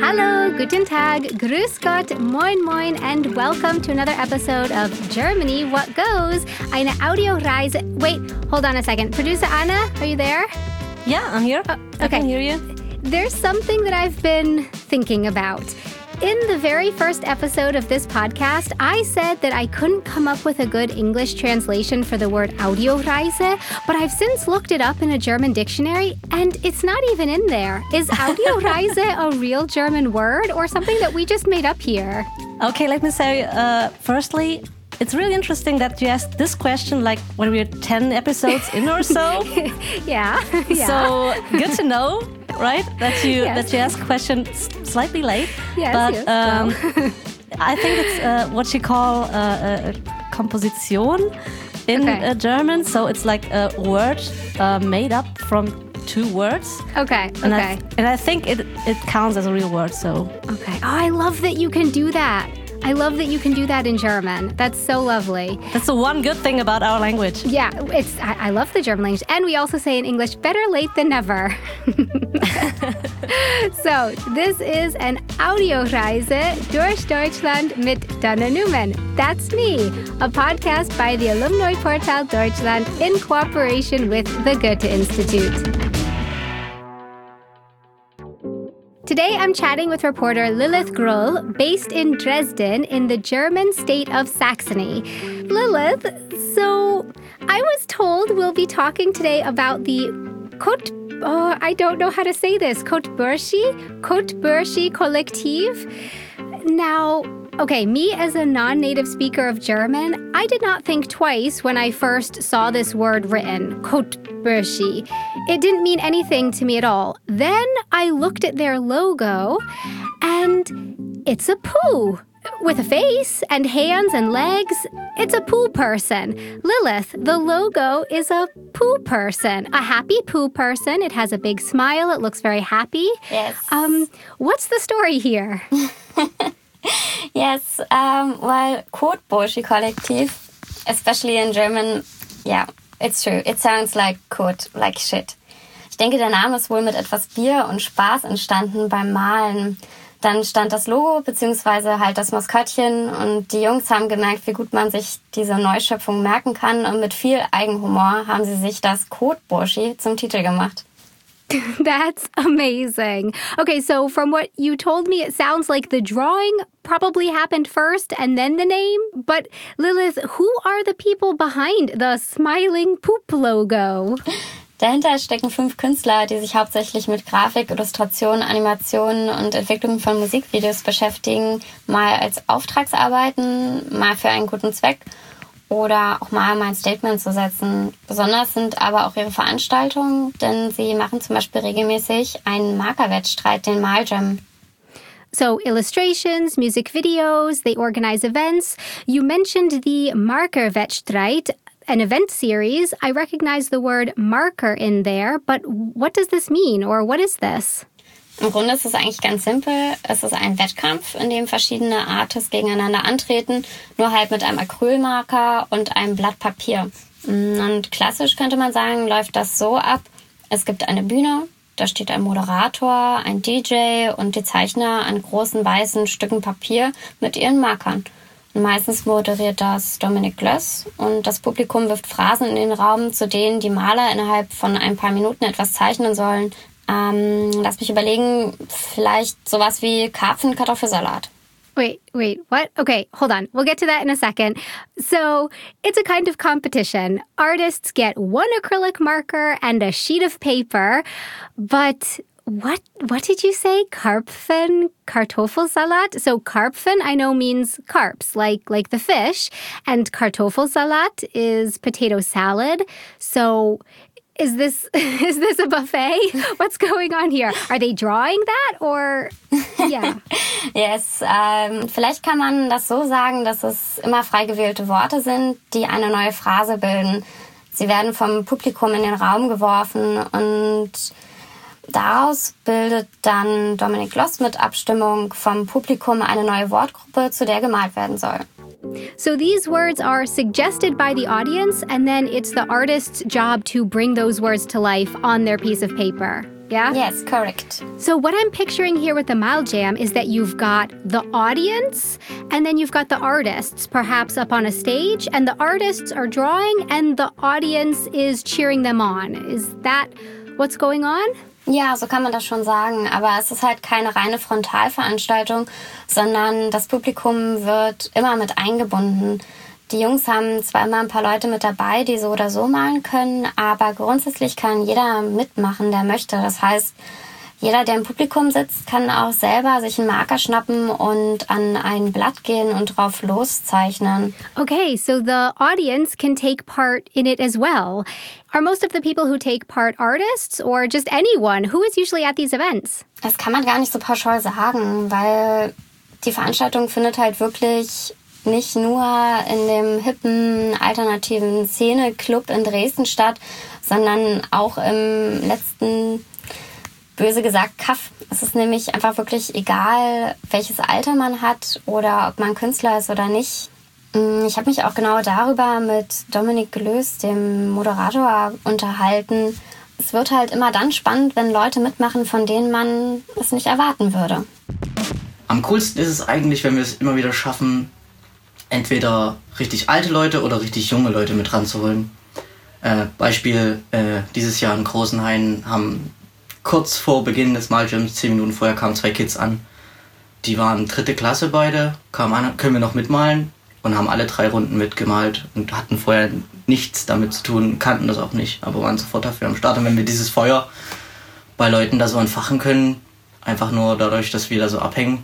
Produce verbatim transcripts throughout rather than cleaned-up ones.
Hallo, guten Tag, grüß Gott, moin moin, and welcome to another episode of Germany What Goes, eine Audioreise. Wait, hold on a second. Producer Anna, are you there? Yeah, I'm here. Oh, okay. I can hear you. There's something that I've been thinking about. In the very first episode of this podcast, I said that I couldn't come up with a good English translation for the word Audioreise, but I've since looked it up in a German dictionary, and it's not even in there. Is Audioreise a real German word or something that we just made up here? Okay, let me say, uh, firstly, it's really interesting that you asked this question like when we're ten episodes in or so. yeah, yeah. So good to know, right? That you yes. that you ask questions slightly late. Yes, but yes, um, well. I think it's uh, what you call uh, a Komposition in okay. uh, German. So it's like a word uh, made up from two words. Okay, and okay. I, and I think it it counts as a real word. So okay. Oh, I love that you can do that. I love that you can do that in German. That's so lovely. That's the one good thing about our language. Yeah, it's. I, I love the German language. And we also say in English, better late than never. So, this is an Audioreise durch Deutschland mit Dana Newman. That's me, a podcast by the Alumni Portal Deutschland in cooperation with the Goethe Institute. Today, I'm chatting with reporter Lilith Grull, based in Dresden in the German state of Saxony. Lilith, so I was told we'll be talking today about the Kot, oh, I don't know how to say this, Kotburschi? Kotburschi Kollektiv? Now, okay, me as a non-native speaker of German, I did not think twice when I first saw this word written, Kotburschi. It didn't mean anything to me at all. Then I looked at their logo, and it's a poo. With a face and hands and legs, it's a poo person. Lilith, the logo is a poo person, a happy poo person. It has a big smile. It looks very happy. Yes. Um, what's the story here? Yes, um, well, Kotburschi Kollektiv, especially in German, yeah, it's true. It sounds like Kot, like shit. Ich denke, der Name ist wohl mit etwas Bier und Spaß entstanden beim Malen. Dann stand das Logo beziehungsweise halt das Maskottchen und die Jungs haben gemerkt, wie gut man sich diese Neuschöpfung merken kann und mit viel Eigenhumor haben sie sich das Kotburschi zum Titel gemacht. That's amazing. Okay, so from what you told me, it sounds like the drawing probably happened first and then the name. But Lilith, who are the people behind the smiling poop logo? Dahinter stecken fünf Künstler, die sich hauptsächlich mit Grafik, Illustration, Animationen und Entwicklung von Musikvideos beschäftigen. Mal als Auftragsarbeiten, mal für einen guten Zweck oder auch mal ein Statement zu setzen. Besonders sind aber auch ihre Veranstaltungen, denn sie machen zum Beispiel regelmäßig einen Markerwettstreit, den Maljam. So illustrations, music videos, they organize events. You mentioned the Markerwettstreit, an event series. I recognize the word marker in there, but what does this mean or what is this? Im Grunde ist es eigentlich ganz simpel. Es ist ein Wettkampf, in dem verschiedene Artists gegeneinander antreten, nur halt mit einem Acrylmarker und einem Blatt Papier. Und klassisch könnte man sagen, läuft das so ab. Es gibt eine Bühne, da steht ein Moderator, ein D J und die Zeichner an großen weißen Stücken Papier mit ihren Markern. Meistens moderiert das Dominik Glöss und das Publikum wirft Phrasen in den Raum, zu denen die Maler innerhalb von ein paar Minuten etwas zeichnen sollen. Ähm, lass mich überlegen, vielleicht sowas wie Karpfen, Kartoffelsalat. Wait, wait, what? Okay, hold on. We'll get to that in a second. So, it's a kind of competition. Artists get one acrylic marker and a sheet of paper, but What what did you say? Karpfen, Kartoffelsalat? So Karpfen I know means carps, like like the fish, and Kartoffelsalat is potato salad. So is this is this a buffet? What's going on here? Are they drawing that or yeah? Yes, ähm, vielleicht kann man das so sagen, dass es immer frei gewählte Worte sind, die eine neue Phrase bilden. Sie werden vom Publikum in den Raum geworfen und daraus bildet dann Dominik Gloss mit Abstimmung vom Publikum eine neue Wortgruppe, zu der gemalt werden soll. So these words are suggested by the audience, and then it's the artist's job to bring those words to life on their piece of paper. Yeah? Yes, correct. So what I'm picturing here with the Maljam is that you've got the audience and then you've got the artists perhaps up on a stage, and the artists are drawing and the audience is cheering them on. Is that what's going on? Ja, so kann man das schon sagen. Aber es ist halt keine reine Frontalveranstaltung, sondern das Publikum wird immer mit eingebunden. Die Jungs haben zwar immer ein paar Leute mit dabei, die so oder so malen können, aber grundsätzlich kann jeder mitmachen, der möchte. Das heißt, jeder, der im Publikum sitzt, kann auch selber sich einen Marker schnappen und an ein Blatt gehen und drauf loszeichnen. Okay, so the audience can take part in it as well. Are most of the people who take part artists or just anyone? Who is usually at these events? Das kann man gar nicht so pauschal sagen, weil die Veranstaltung findet halt wirklich nicht nur in dem hippen, alternativen Szene-Club in Dresden statt, sondern auch im letzten, böse gesagt, Kaff. Es ist nämlich einfach wirklich egal, welches Alter man hat oder ob man Künstler ist oder nicht. Ich habe mich auch genau darüber mit Dominik Glös, dem Moderator, unterhalten. Es wird halt immer dann spannend, wenn Leute mitmachen, von denen man es nicht erwarten würde. Am coolsten ist es eigentlich, wenn wir es immer wieder schaffen, entweder richtig alte Leute oder richtig junge Leute mit ranzuholen. Äh, Beispiel, äh, dieses Jahr in Großenhain haben kurz vor Beginn des Maljams, zehn Minuten vorher, kamen zwei Kids an. Die waren dritte Klasse beide, kamen an, können wir noch mitmalen, und haben alle drei Runden mitgemalt und hatten vorher nichts damit zu tun, kannten das auch nicht, aber waren sofort dafür am Start. Und wenn wir dieses Feuer bei Leuten da so entfachen können, einfach nur dadurch, dass wir da so abhängen.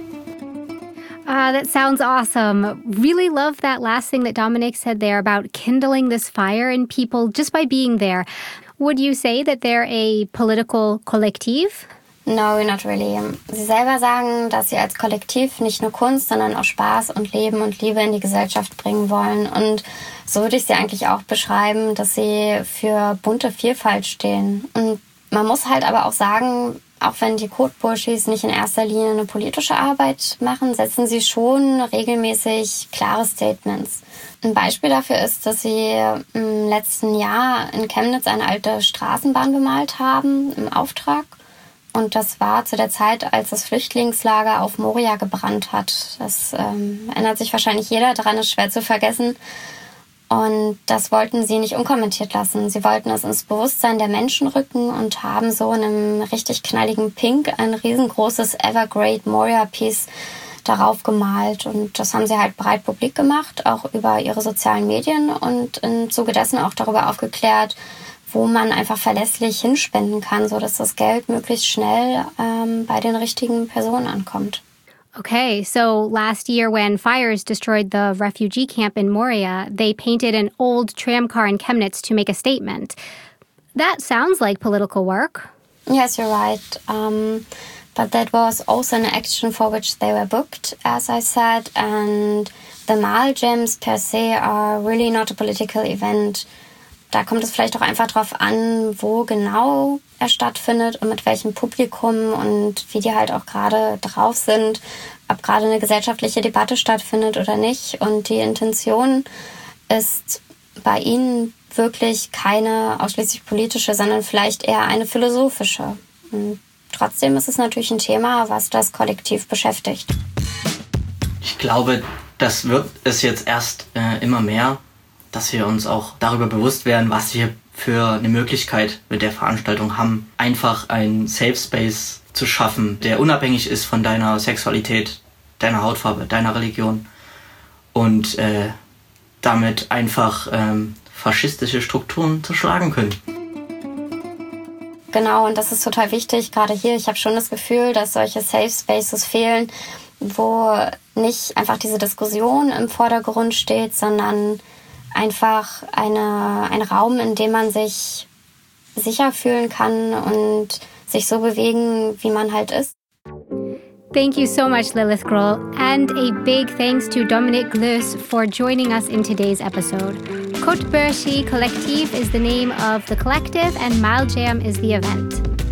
Uh, that sounds awesome. Really love that last thing that Dominic said there about kindling this fire in people just by being there. Would you say that they're a political collective? No, not really. Sie selber sagen, dass sie als Kollektiv nicht nur Kunst, sondern auch Spaß und Leben und Liebe in die Gesellschaft bringen wollen. Und so würde ich sie eigentlich auch beschreiben, dass sie für bunte Vielfalt stehen. Und man muss halt aber auch sagen, auch wenn die Kotburschis nicht in erster Linie eine politische Arbeit machen, setzen sie schon regelmäßig klare Statements. Ein Beispiel dafür ist, dass sie im letzten Jahr in Chemnitz eine alte Straßenbahn bemalt haben im Auftrag. Und das war zu der Zeit, als das Flüchtlingslager auf Moria gebrannt hat. Das ähm, erinnert sich wahrscheinlich jeder daran, ist schwer zu vergessen. Und das wollten sie nicht unkommentiert lassen. Sie wollten es ins Bewusstsein der Menschen rücken und haben so in einem richtig knalligen Pink ein riesengroßes Evergrade Moria-Piece darauf gemalt. Und das haben sie halt breit publik gemacht, auch über ihre sozialen Medien und im Zuge dessen auch darüber aufgeklärt, wo man einfach verlässlich hinspenden kann, sodass das Geld möglichst schnell ähm, bei den richtigen Personen ankommt. Okay, so last year when fires destroyed the refugee camp in Moria, they painted an old tram car in Chemnitz to make a statement. That sounds like political work. Yes, you're right. Um, but that was also an action for which they were booked, as I said, and the Maljams per se are really not a political event. Da kommt es vielleicht auch einfach drauf an, wo genau er stattfindet und mit welchem Publikum und wie die halt auch gerade drauf sind, ob gerade eine gesellschaftliche Debatte stattfindet oder nicht. Und die Intention ist bei ihnen wirklich keine ausschließlich politische, sondern vielleicht eher eine philosophische. Und trotzdem ist es natürlich ein Thema, was das Kollektiv beschäftigt. Ich glaube, das wird es jetzt erst äh, immer mehr, dass wir uns auch darüber bewusst werden, was wir für eine Möglichkeit mit der Veranstaltung haben, einfach einen Safe Space zu schaffen, der unabhängig ist von deiner Sexualität, deiner Hautfarbe, deiner Religion und äh, damit einfach ähm, faschistische Strukturen zerschlagen können. Genau, und das ist total wichtig, gerade hier. Ich habe schon das Gefühl, dass solche Safe Spaces fehlen, wo nicht einfach diese Diskussion im Vordergrund steht, sondern einfach eine, ein Raum, in dem man sich sicher fühlen kann und sich so bewegen, wie man halt ist. Thank you so much, Lilith Grohl, and a big thanks to Dominik Glös for joining us in today's episode. Kotbursi Collective is the name of the collective and Maljam is the event.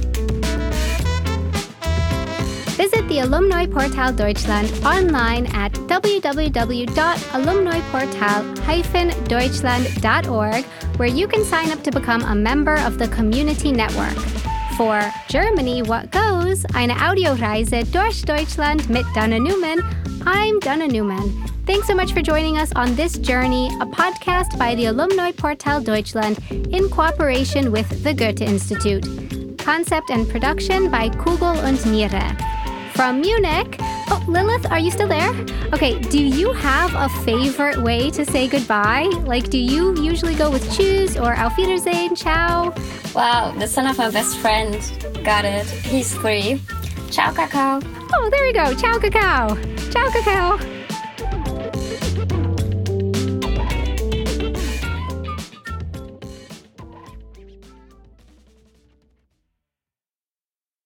Visit the Alumni Portal Deutschland online at w w w dot alumni portal dash deutschland dot org, where you can sign up to become a member of the community network. For Germany, What Goes? Eine Audioreise durch Deutschland mit Dana Newman. I'm Dana Newman. Thanks so much for joining us on this journey, a podcast by the Alumni Portal Deutschland in cooperation with the Goethe Institute. Concept and production by Kugel und Niere. From Munich, oh, Lilith, are you still there? Okay, do you have a favorite way to say goodbye? Like, do you usually go with tschüss or auf Wiedersehen, ciao? Wow, the son of my best friend. Got it. He's three. Ciao, Kakao. Oh, there we go. Ciao, Kakao. Ciao, Kakao.